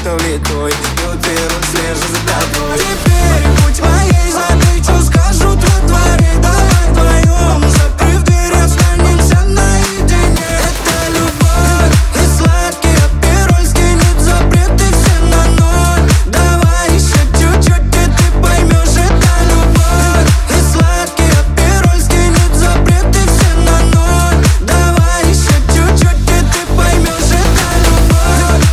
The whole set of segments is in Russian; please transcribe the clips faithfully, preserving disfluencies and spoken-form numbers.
будто влитой, и уберут, слежу за тобой. Теперь будь моей задачу, скажу твой давай вдвоем, закрыв дверь, останемся наедине. Это любовь и сладкий апероль скинет запреты все на ноль. Давай еще чуть-чуть, и ты поймешь, это любовь и сладкий апероль скинет запреты все на ноль. Давай еще чуть-чуть, и ты поймешь, это любовь.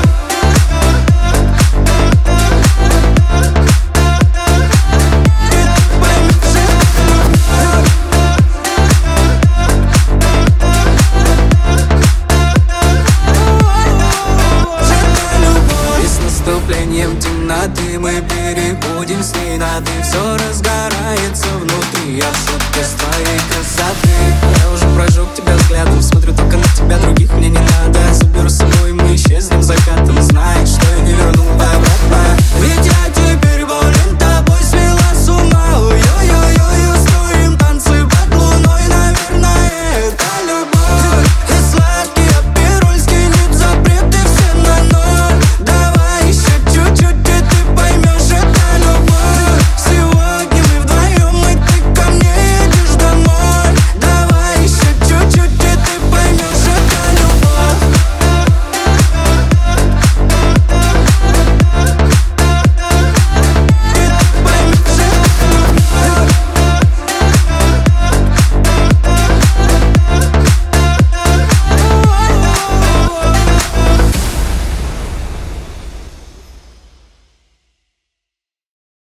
И с наступлением темноты мы перебудем с ней на ты. Все разгорается внутри, я в шоке с твоей красоты. Я уже прожег тебя взглядом, смотрю только на тебя, других мне не надо. Заберу с собой, мы исчезнем в закат.